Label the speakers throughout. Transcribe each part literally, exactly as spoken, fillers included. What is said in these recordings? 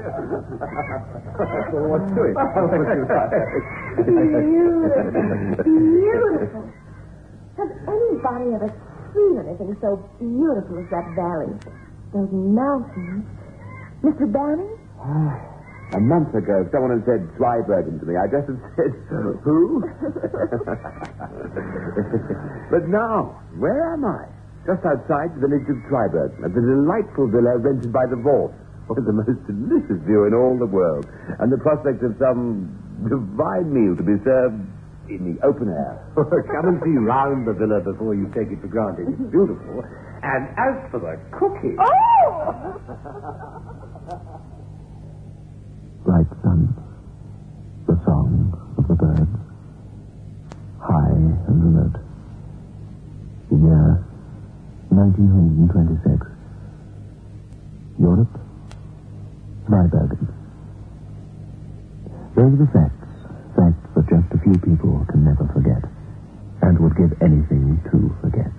Speaker 1: Well, what's to it?
Speaker 2: Beautiful. Beautiful. Has anybody ever seen anything so beautiful as that valley? Those mountains. Mister Banning?
Speaker 3: A month ago, if someone had said Zweibergen to me, I'd just have said, who? But now, where am I? Just outside the village of Zweibergen, at the delightful villa rented by the Vault. With the most delicious view in all the world, and the prospect of some divine meal to be served in the open air.
Speaker 1: Come and see round the villa before you take it for granted. It's beautiful. And as for the cooking...
Speaker 2: Oh!
Speaker 4: Bright sun, the song of the birds, high and remote. The year nineteen twenty-six. Europe, Zweibergen. Those are the facts, facts that just a few people can never forget, and would give anything to forget.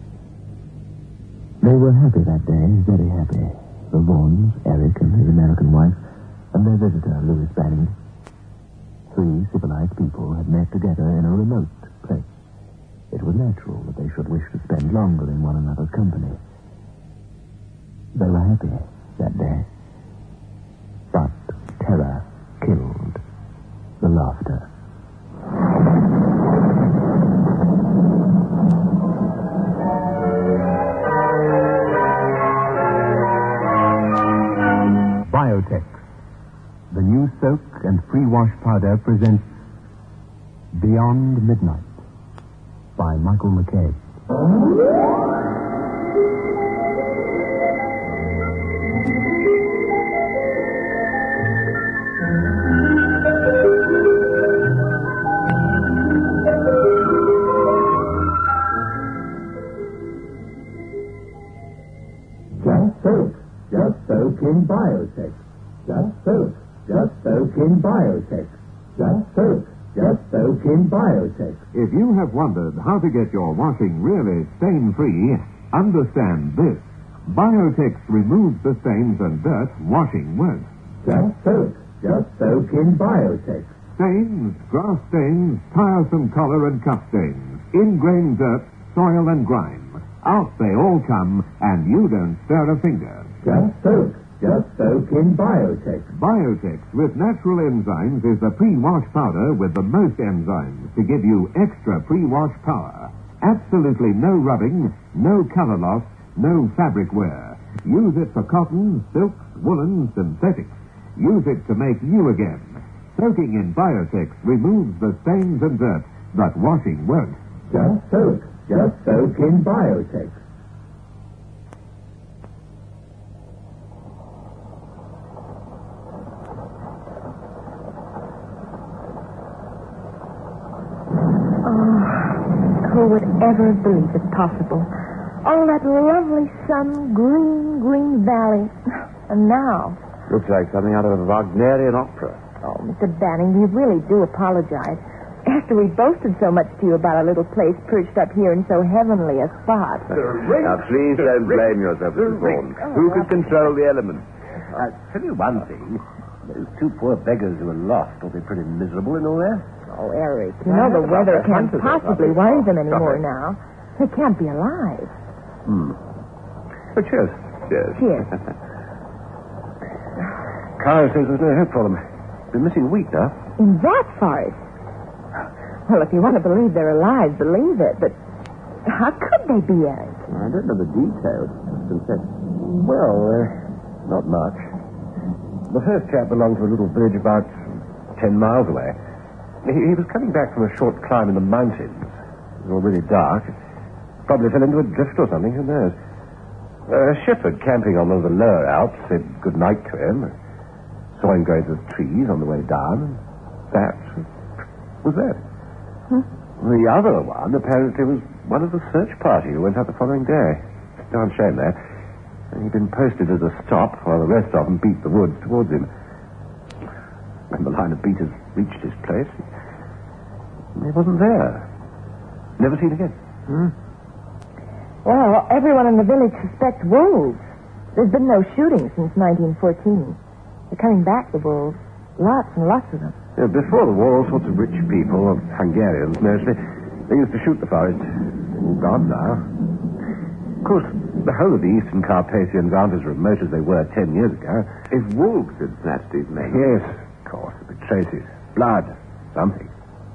Speaker 4: They were happy that day, very happy. The Vaughns, Eric and his American wife, and their visitor, Louis Banning. Three civilized people had met together in a remote place. It was natural that they should wish to spend longer in one another's company. They were happy that day. But terror killed the laughter. Biotex, the new soak and free wash powder, presents Beyond Midnight by Michael McKay.
Speaker 5: Just soak, just soak in Biotex. Just soak, just soak in Biotex. Just soak, just soak in Biotex.
Speaker 6: If you have wondered how to get your washing really stain-free, understand this. Biotex removes the stains and dirt washing won't.
Speaker 5: Just soak, just soak in Biotex.
Speaker 6: Stains, grass stains, tiresome collar and cuff stains, ingrained dirt, soil and grime. Out they all come, and you don't stir a finger.
Speaker 5: Just soak, just soak in Biotex.
Speaker 6: Biotex with natural enzymes is the pre-wash powder with the most enzymes to give you extra pre-wash power. Absolutely no rubbing, no color loss, no fabric wear. Use it for cotton, silks, woolen, synthetics. Use it to make you again. Soaking in Biotex removes the stains and dirt, but washing won't.
Speaker 5: Just soak, just soak in Biotex.
Speaker 2: Who would ever believe it possible? All that lovely sun, green, green valley. And now...
Speaker 3: Looks like something out of a Wagnerian opera.
Speaker 2: Oh, Mister Banning, you really do apologize. After we boasted so much to you about our little place perched up here in so heavenly a spot.
Speaker 3: Now, please don't blame yourself, Mister Vaughan. Who could control the elements?
Speaker 1: I'll tell you one thing. Those two poor beggars who were lost will be pretty miserable in all that.
Speaker 2: Oh, Eric, you know the weather can't possibly worry them anymore now. They can't be alive.
Speaker 1: Hmm. But cheers.
Speaker 3: Cheers.
Speaker 2: Cheers.
Speaker 1: Carl says there's no hope for them. Been missing a week now.
Speaker 2: In that forest? Well, if you want to believe they're alive, believe it. But how could they be, Eric?
Speaker 3: I don't know the details. Confess.
Speaker 1: Well, uh, not much. The first chap belonged to a little village about ten miles away. He, he was coming back from a short climb in the mountains. It was already dark. Probably fell into a drift or something, who knows. A shepherd camping on one of the lower Alps said good night to him. Saw him going through the trees on the way down. That was that.
Speaker 2: Huh?
Speaker 1: The other one apparently was one of the search party who went out the following day. Darn shame, that. And he'd been posted as a stop while the rest of them beat the woods towards him. When the line of beaters reached his place, he wasn't there. Never seen again.
Speaker 2: Hmm. Well, everyone in the village suspects wolves. There's been no shooting since nineteen fourteen. They're coming back, the wolves. Lots and lots of them.
Speaker 1: Yeah, before the war, all sorts of rich people, Hungarians mostly, they used to shoot the forest. All gone now. Of course, the whole of the eastern Carpathians aren't as remote as they were ten years ago.
Speaker 3: If wolves had snatched his name.
Speaker 1: Yes, of course. The traces. Blood. Something.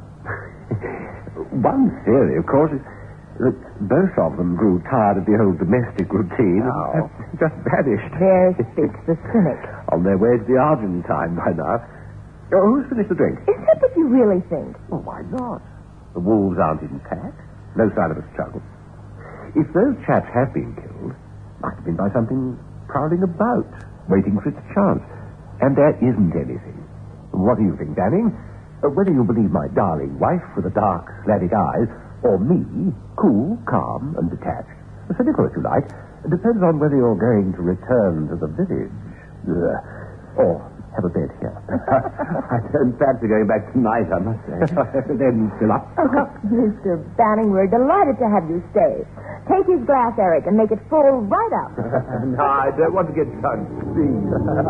Speaker 1: One theory, of course, is that both of them grew tired of the old domestic routine
Speaker 3: Oh.
Speaker 1: and just vanished.
Speaker 2: There speaks the cynic.
Speaker 1: On their way to the Argentine by now. Oh, who's finished the drink?
Speaker 2: Is that what you really think?
Speaker 1: Well, why not? The wolves aren't intact. No sign of a struggle. If those chaps have been killed, it might have been by something prowling about, waiting for its chance. And there isn't anything. What do you think, Banning? Uh, whether you believe my darling wife with the dark, Slavic eyes, or me, cool, calm, and detached, cynical if you like, depends on whether you're going to return to the village. Uh, or have a bed here.
Speaker 3: I don't fancy going back tonight, I must say.
Speaker 1: Then fill up.
Speaker 2: Oh, Mister Banning, we're delighted to have you stay. Take his glass, Eric, and make it full right up.
Speaker 3: No, I don't want to get drunk. Please.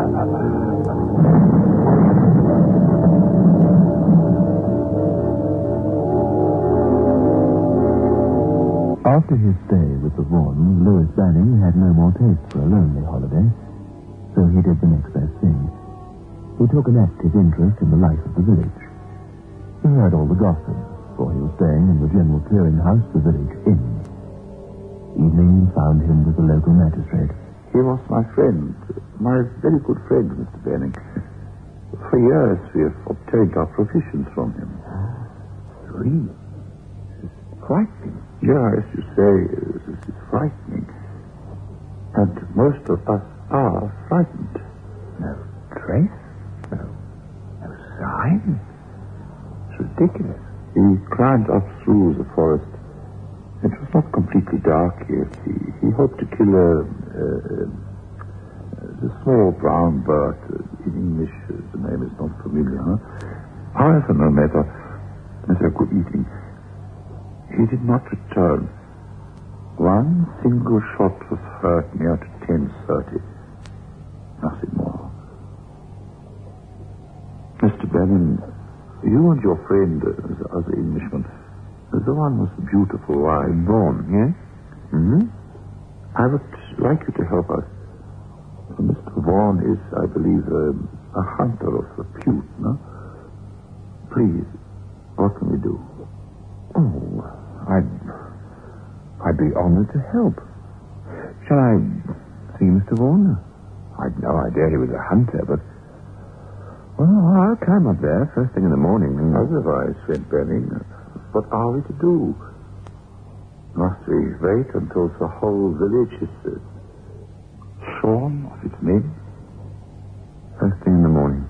Speaker 4: After his stay with the Vaughns, Louis Banning had no more taste for a lonely holiday, so he did the next best thing. He took an active interest in the life of the village. He heard all the gossip, for he was staying in the general clearinghouse, the village inn. Evening found him with the local magistrate.
Speaker 7: He was my friend, my very good friend, Mister Banning. For years we have obtained our provisions from him.
Speaker 1: Three? Frightening.
Speaker 7: Yeah, as you say, this is frightening. And most of us are frightened.
Speaker 1: No trace? No, no sign? It's ridiculous.
Speaker 7: He climbed up through the forest. It was not completely dark yet. He, he hoped to kill a, a, a, a small brown bird. In English, the name is not familiar. Huh? However, no matter. As a good eating. He did not return. One single shot was heard near to ten thirty. Nothing more. Mister Bannon, you and your friend, uh, the other Englishman, the one with the beautiful wife.
Speaker 1: Vaughan, yes?
Speaker 7: Hmm? I would like you to help us. Mister Vaughan is, I believe, um, a hunter of repute, no? Please, what can we do?
Speaker 1: Oh, I'd... I'd be honored to help. Shall I see Mister Vaughan? I'd no idea he was a hunter, but... Well, I'll climb up there first thing in the morning. And...
Speaker 7: Otherwise, friend Banning, what are we to do? Must we wait until the whole village is uh, shorn of its men?
Speaker 1: First thing in the morning.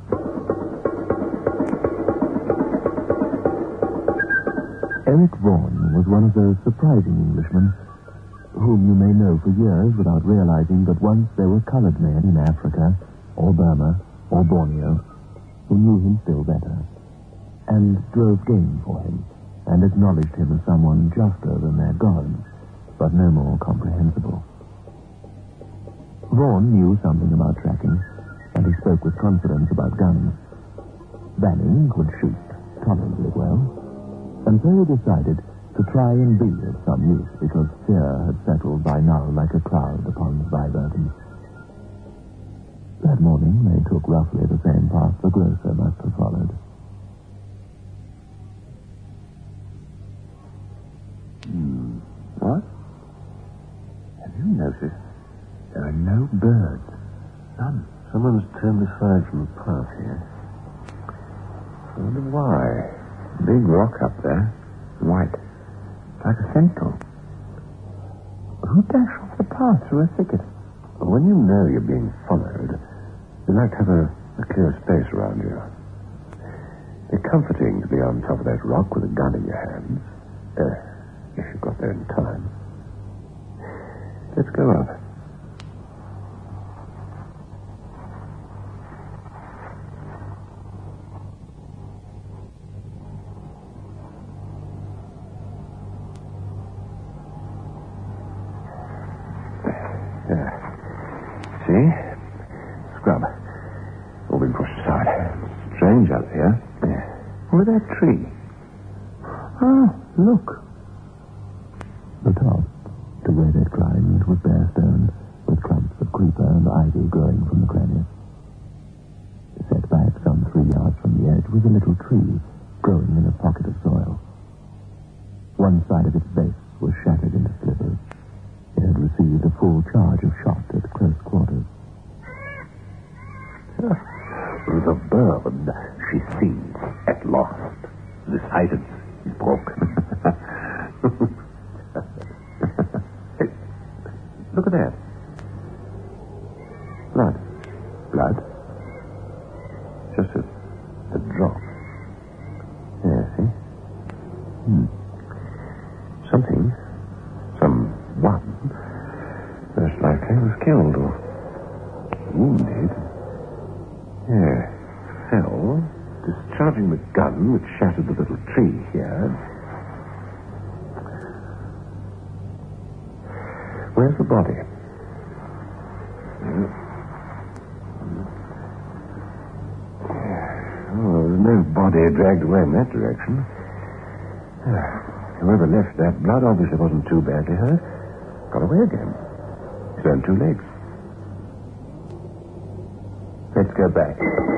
Speaker 4: Eric Vaughan was one of those surprising Englishmen whom you may know for years without realizing that once there were colored men in Africa, or Burma, or Borneo, who knew him still better, and drove game for him, and acknowledged him as someone juster than their gods, but no more comprehensible. Vaughan knew something about tracking, and he spoke with confidence about guns. Banning could shoot tolerably well, and so he decided to try and be of some use, because fear had settled by now like a cloud upon Zweibergen. That morning they took roughly the same path the grocer must have followed.
Speaker 1: Hmm. What? Have you noticed there are no birds? None. Someone's turned aside from the path here. I wonder why. Big rock up there. White. Like a sentinel. Who dashed off the path through a thicket? Well, when you know you're being followed, you like to have a, a clear space around you. It's comforting to be on top of that rock with a gun in your hands. Uh, if you got there in time. Let's go up. See? Scrub.
Speaker 7: Over that tree. Ah, look.
Speaker 4: The top, to where they'd climbed, was bare stone, with clumps of creeper and ivy growing from the crannies. Set back some three yards from the edge was a little tree growing in a pocket of soil. One side of its base was shattered into slivers. It had received a full charge of shot at close quarters.
Speaker 7: The bird she sees at last. The silence is broken.
Speaker 1: Hey, look at that. Blood.
Speaker 7: Blood?
Speaker 1: Just a, a drop. Yeah, see? Hmm. Something, someone, most likely was killed or wounded. Yeah, fell, discharging the gun which shattered the little tree here. Where's the body? Oh, there's no body dragged away in that direction. Whoever left that blood obviously wasn't too badly hurt. Got away again. He's earned two legs. Let's go back.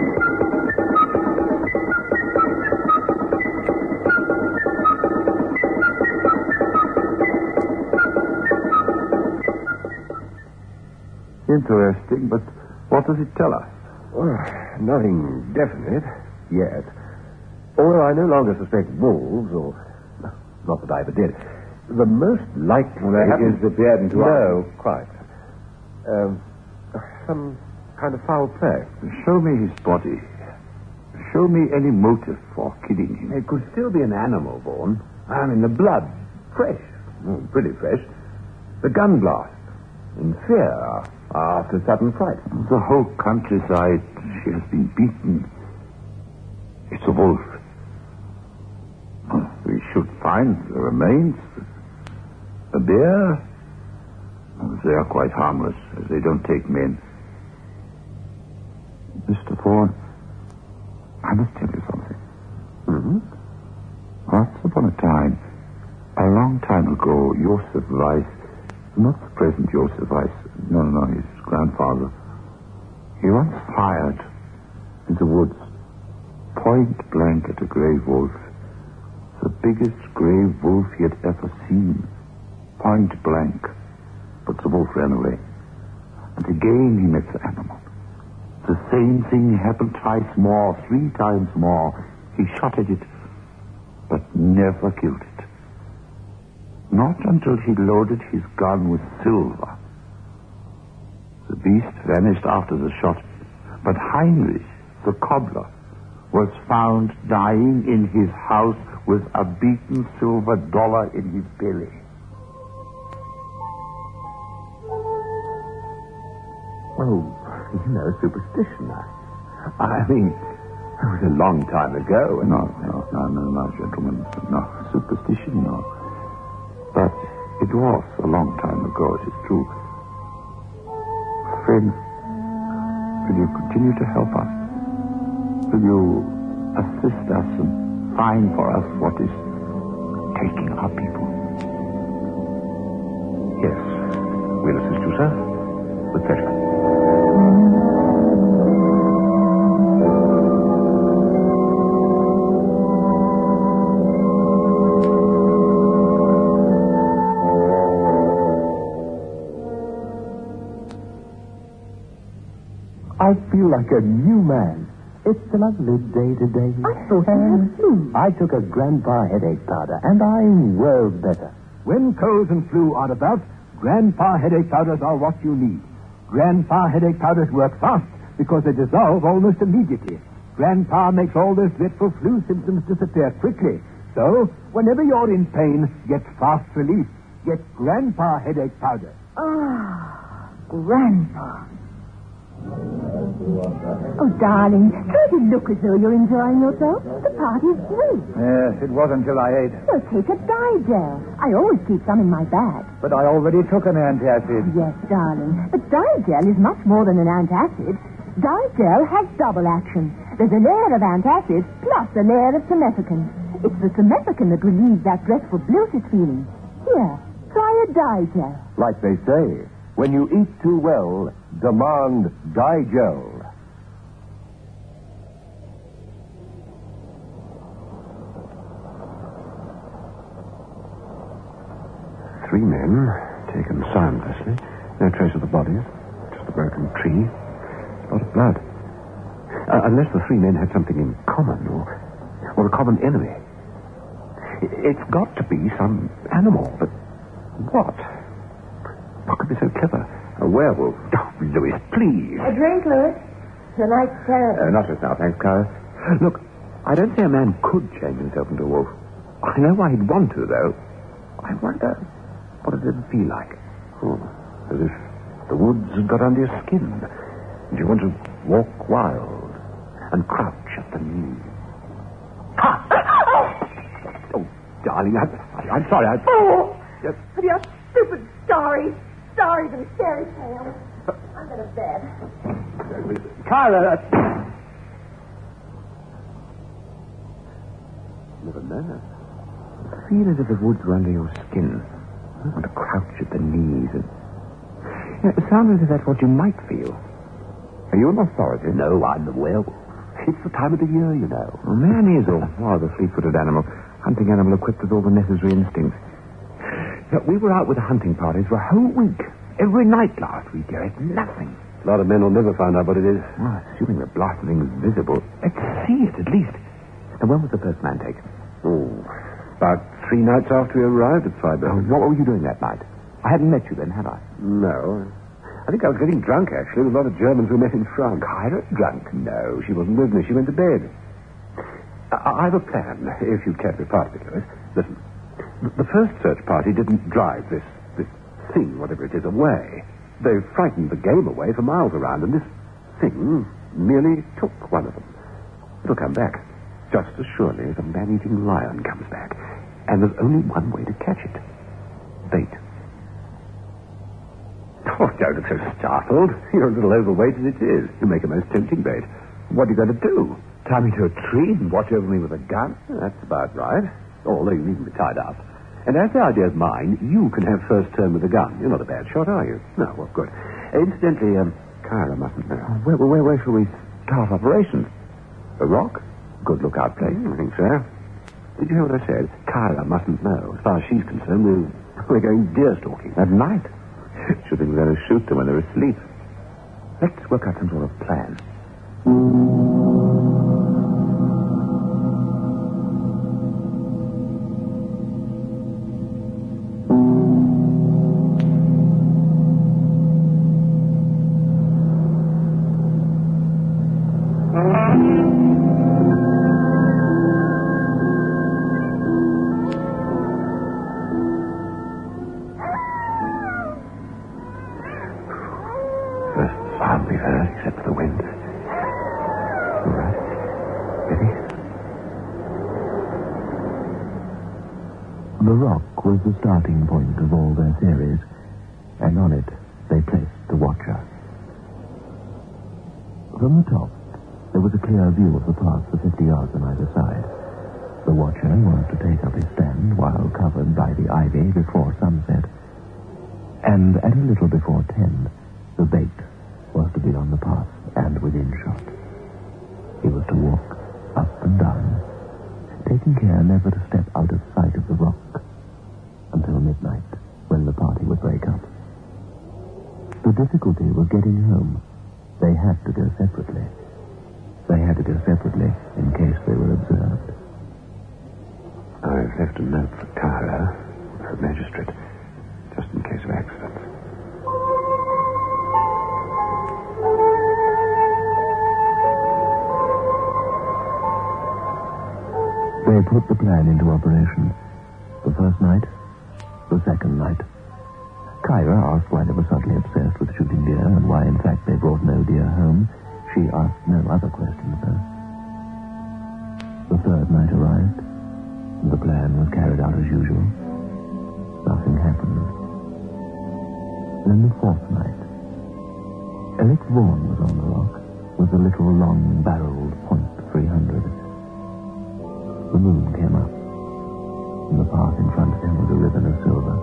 Speaker 7: Interesting, but what does it tell us?
Speaker 1: Well, nothing definite yet. Although I no longer suspect wolves, or not that I ever did. The most likely
Speaker 7: Well, they haven't disappeared into
Speaker 1: No, quite. Um, some kind of foul play.
Speaker 7: Show me his body. Show me any motive for killing him.
Speaker 3: It could still be an animal, Vaughan. I mean, the blood. Fresh. Mm, pretty fresh. The gun blast. In fear after sudden fright.
Speaker 7: The whole countryside, she has been beaten. It's a wolf. We should find the remains. A bear? They are quite harmless, as they don't take men. Mister Vaughan, I must tell you something.
Speaker 1: Mm-hmm.
Speaker 7: Once upon a time, a long time ago, Joseph Weiss, not the present Joseph Weiss, no, no, no, his grandfather, he once fired in the woods, point blank at a gray wolf, the biggest gray wolf he had ever seen, point blank. But the wolf ran away. And again he met the animal. The same thing happened twice more, three times more. He shot at it, but never killed it. Not until he loaded his gun with silver. The beast vanished after the shot, but Heinrich, the cobbler, was found dying in his house with a beaten silver dollar in his belly.
Speaker 3: Oh, you know, superstition. I mean, it was a long time ago. And
Speaker 7: No, no, no, no, no, gentlemen. No, superstition, no. But it was a long time ago, it is true. Friend, will you continue to help us? Will you assist us and find for us what is taking our people?
Speaker 1: Yes. We'll assist you, sir. With pleasure.
Speaker 5: I feel like a new man. It's a lovely day today.
Speaker 2: I thought you had flu.
Speaker 5: I took a Grandpa headache powder, and I'm well better.
Speaker 8: When colds and flu are about, Grandpa headache powders are what you need. Grandpa headache powders work fast because they dissolve almost immediately. Grandpa makes all those dreadful flu symptoms disappear quickly. So, whenever you're in pain, get fast relief. Get Grandpa headache powder.
Speaker 2: Ah, Grandpa. Oh, darling, try to look as though you're enjoying yourself. The party's through.
Speaker 8: Yes, it was until I ate.
Speaker 2: So take a Digel. I always keep some in my bag.
Speaker 8: But I already took an antacid.
Speaker 2: Yes, darling. But Digel is much more than an antacid. Digel has double action. There's a layer of antacid plus a layer of simethicone. It's the simethicone that relieves that dreadful bloat it's feeling. Here, try a Digel.
Speaker 1: Like they say, when you eat too well, demand Digel. Three men, taken soundlessly. No trace of the bodies. Just a broken tree. A lot of blood. Uh, unless the three men had something in common, or, or a common enemy. It's got to be some animal, but what? What could be so clever? A werewolf. Oh, Louis, please.
Speaker 2: A drink, Louis. Tonight's terrible.
Speaker 3: Uh, not just now, thanks, Cara. Look, I don't say a man could change himself into a wolf. I know why he'd want to, though. I wonder what it would feel like.
Speaker 1: Oh, as if the woods had got under your skin, and you want to walk wild and crouch at the knee. Ha! Oh, darling, I, I, I'm sorry. I...
Speaker 2: Oh!
Speaker 1: Yes.
Speaker 2: For your stupid stories. Stories and fairy tales. I'm going to bed.
Speaker 1: Cara! Never know.
Speaker 3: Feel as if the woods were under your skin. I want to crouch at the knees and... You know, it sounds as if that's what you might feel. Are you an authority?
Speaker 1: No, I'm the werewolf. It's the time of the year, you know.
Speaker 3: Well, man is a rather fleet-footed animal. Hunting animal equipped with all the necessary instincts. Now, we were out with the hunting parties for a whole week. Every night last week, Eric. Nothing.
Speaker 1: A lot of men will never find out what it is.
Speaker 3: Well, assuming the blasted thing was visible, let's see it at least. And when was the first man taken?
Speaker 1: Oh, about three nights after we arrived at Freiburg.
Speaker 3: Oh, what were you doing that night? I hadn't met you then, had I?
Speaker 1: No. I think I was getting drunk, actually, with a lot of Germans we met in France.
Speaker 3: Kyra drunk?
Speaker 1: No, she wasn't with me. She went to bed. I, I have a plan, if you'd care to be part of it, Louis. Listen, the first search party didn't drive this, this thing, whatever it is, away. They frightened the game away for miles around, and this thing merely took one of them. It'll come back, just as surely as a man-eating lion comes back. And there's only one way to catch it. Bait. Oh, don't look so startled. You're a little overweight as it is. You make a most tempting bait. What are you going to do? Tie me to a tree and watch over me with a gun? That's about right. Although you needn't be tied up. And as the idea's mine, you can have first turn with the gun. You're not a bad shot, are you? No, well, good. Incidentally, um, Kyra mustn't know.
Speaker 3: Where, where, where shall we start operations?
Speaker 1: A rock? Good lookout place. I think so. Did you hear what I said? Kyra mustn't know. As far as she's concerned, we're, we're going deer stalking.
Speaker 3: At night? Should think we're going to shoot them when they're asleep. Let's work out some sort of plan.
Speaker 4: The rock was the starting point of all their theories, and on it they placed the Watcher. From the top, there was a clear view of the path for fifty yards on either side. The Watcher was to take up his stand while covered by the ivy before sunset, and at a little before ten, the bait was to be on the path and within shot. He was to walk up and down, taking care never to step out of sight of the rock until midnight, when the party would break up. The difficulty was getting home. They had to go separately. They had to go separately in case they were observed.
Speaker 1: I've left a note for Kyra, for a magistrate, just in case of accidents.
Speaker 4: They put the plan into operation. The first night, the second night. Kyra asked why they were suddenly obsessed with shooting deer and why, in fact, they brought no deer home. She asked no other questions, though. The third night arrived, and the plan was carried out as usual. Nothing happened. Then the fourth night. Eric Vaughan was on the rock, with a little long-barreled point three hundred. The moon came up. In the path in front of him was a ribbon of silver.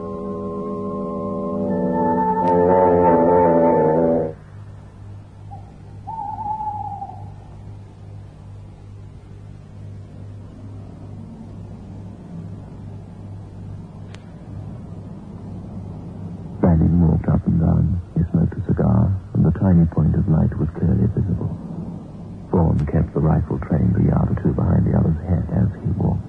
Speaker 4: Banning walked up and down. He smoked a cigar, and the tiny point of light was clearly visible. Vaughan kept the rifle trained a yard or two behind the other's head as he walked.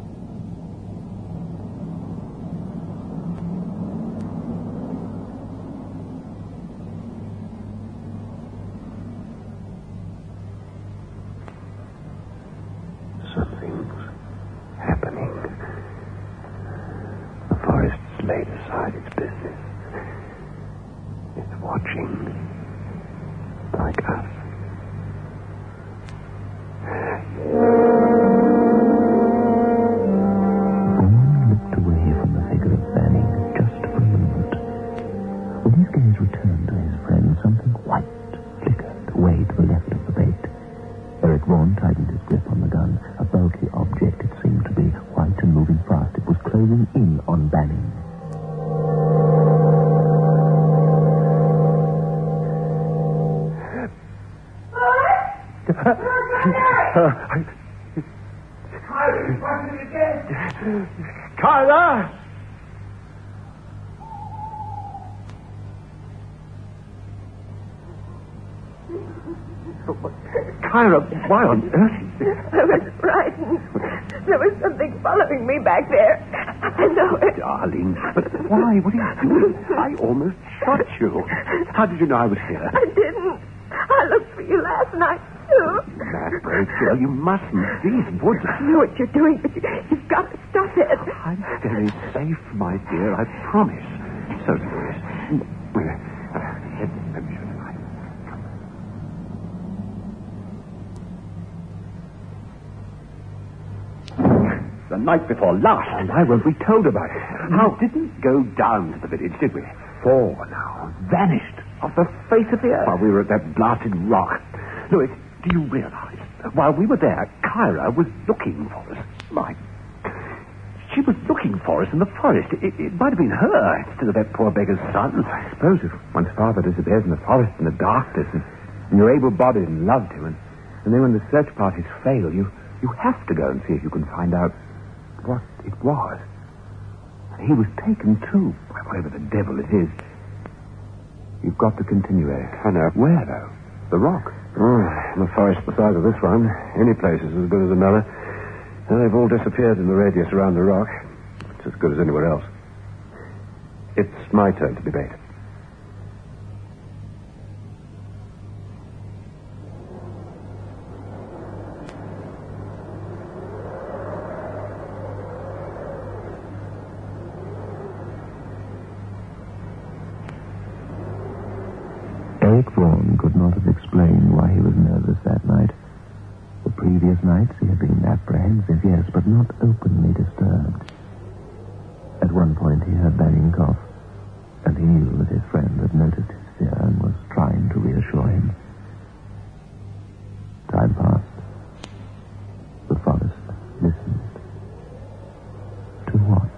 Speaker 1: Something's happening. The forest's laid aside its business. It's watching. Like us.
Speaker 4: Vaughan looked away from the figure of Banning just for a moment. When his gaze returned to his friend, something white flickered away to the left of the bait. Eric Vaughan tightened his grip on the gun. A bulky object, it seemed to be, white and moving fast. It was closing in on Banning.
Speaker 1: Kyra! Kyra, why on earth?
Speaker 2: I was frightened. There was something following me back there. I know it.
Speaker 1: Darling, but why? What are you doing? I almost shot you. How did you know I was here?
Speaker 2: I didn't. I looked for you last night, too.
Speaker 1: Ladbroke girl, you mustn't. These woods.
Speaker 2: I know what you're doing, but you, you've got to stop it.
Speaker 1: I'm very safe, my dear, I promise. So, Louis, uh, let, let me show you. The night before last. And why weren't we told about it? How? We didn't go down to the village, did we? Four now. Vanished off the face of the earth. While we were at that blasted rock. Louis, do you realize that while we were there, Kyra was looking for us? My... She was looking for us in the forest. It, it might have been her instead of that poor beggar's son. I suppose if one's father disappears in the forest in the darkness and, and you're able-bodied and loved him, and, and then when the search parties fail, you, you have to go and see if you can find out what it was. He was taken too, by whatever the devil it is. You've got to continue, Eric. I know. Where, though? The rock? Oh, in a forest the size of this one. Any place is as good as another. And they've all disappeared in the radius around the rock. It's as good as anywhere else. It's my turn to debate.
Speaker 4: Eric Vaughan could not have explained why he was nervous that night. The previous nights he had been apprehensive, yes, but not openly disturbed. At one point he heard Banning cough, and he knew that his friend had noticed his fear and was trying to reassure him. Time passed. The forest listened. To what?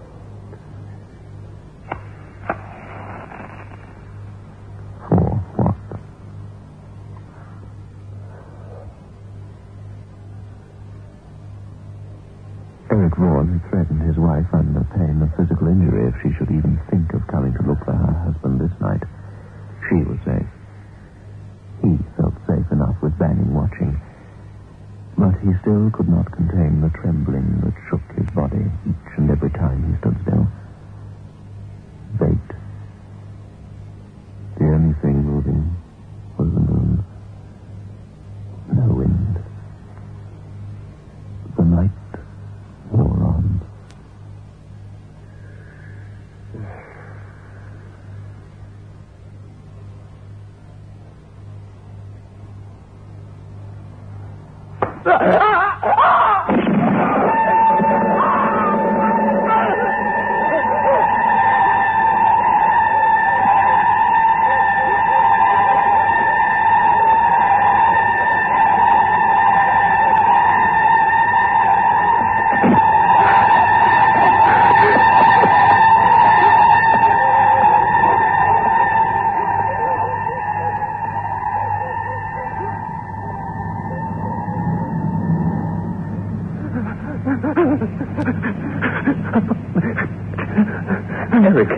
Speaker 4: Eric Vaughan had threatened his wife under pain of physical injury if she should even think of coming to look for her husband this night. She was safe. He felt safe enough with Banning watching. But he still could not contain the trembling that shook his body each and every time he stood still. Bait. The only thing moving was the moon. No wind. The night wore on.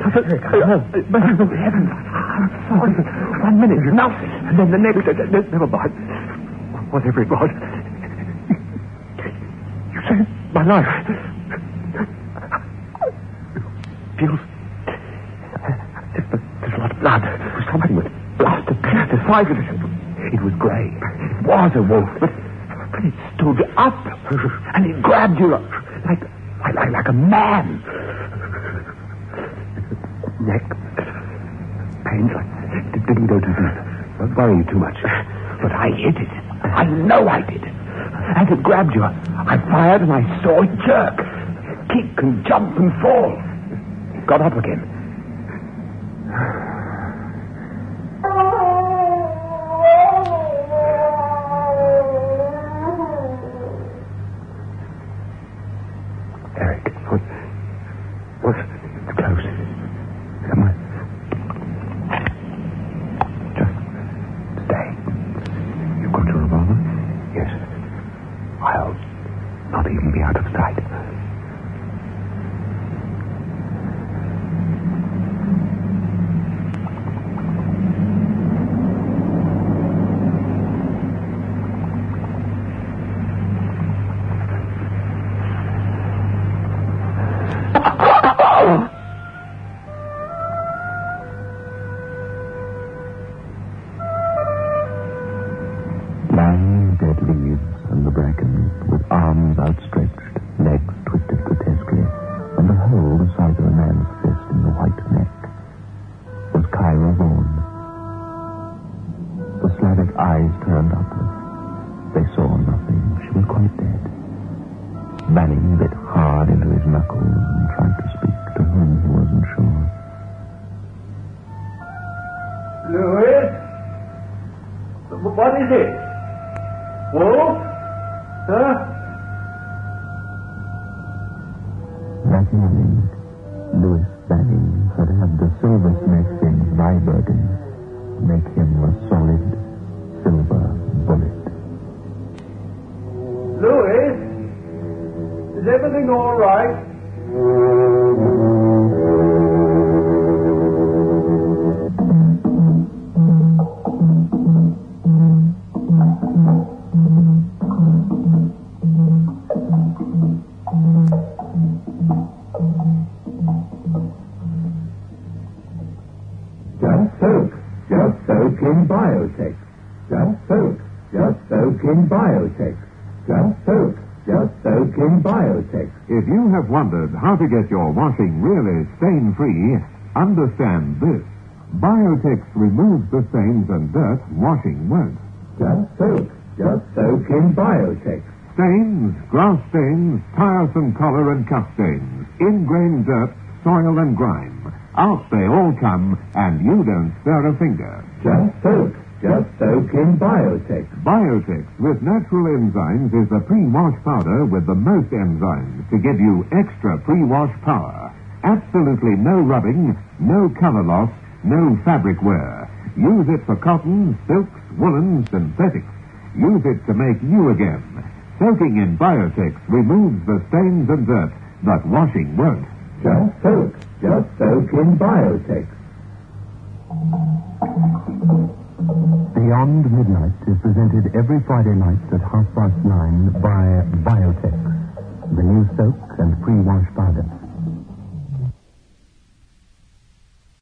Speaker 8: Eric, but good heavens, I'm sorry. One minute, nothing. And then the next... Uh, uh, never mind. Whatever it was. You saved my life. Feels... There's a lot of blood. Something was blasted the side of it. It was grey. It was a wolf, but, but it stood up. And it grabbed you like, like, like a man. Neck. Pains. I didn't go too deep. Don't worry you too much. But I hit it. I know I did. As it grabbed you, I fired and I saw it jerk. Kick and jump and fall. It got up again. Eric, what? What's it's close? Somewhere. Just stay. You've got your revolver? Yes. I'll not even be out of sight.
Speaker 4: Lying dead leaves and the bracken, with arms outstretched, legs twisted grotesquely, and a hole the size of a man's fist in the white neck, was Kyra Vaughan. The Slavic eyes turned upward. They saw nothing. She was quite dead. Banning bit hard into his knuckles and tried to speak to whom he wasn't sure.
Speaker 8: Louis? What is it? Wolf? Huh?
Speaker 4: That evening, Louis Banning had had the silversmith in Vibergen make him a solid silver bullet.
Speaker 8: Louis? Is everything all right?
Speaker 5: Just soak. Just soak in Biotech. Just soak. Just soak in Biotech. Just soak. Just soak in Biotech.
Speaker 6: If you have wondered how to get your washing really stain-free, understand this. Biotex removes the stains and dirt washing won't.
Speaker 5: Just soak. Just soak in Biotech.
Speaker 6: Stains, grass stains, tiresome collar and cuff stains, ingrained dirt, soil and grime. Out they all come, and you don't stir a finger.
Speaker 5: Just soak. Just soak in Biotech.
Speaker 6: Biotex with natural enzymes is the pre-wash powder with the most enzymes to give you extra pre-wash power. Absolutely no rubbing, no color loss, no fabric wear. Use it for cotton, silks, woolens, synthetics. Use it to make new again. Soaking in Biotex removes the stains and dirt, but washing won't.
Speaker 5: Just soak. Just soak in Biotech.
Speaker 4: Beyond Midnight is presented every Friday night at half past nine by Biotex, the new soap and pre-wash powder.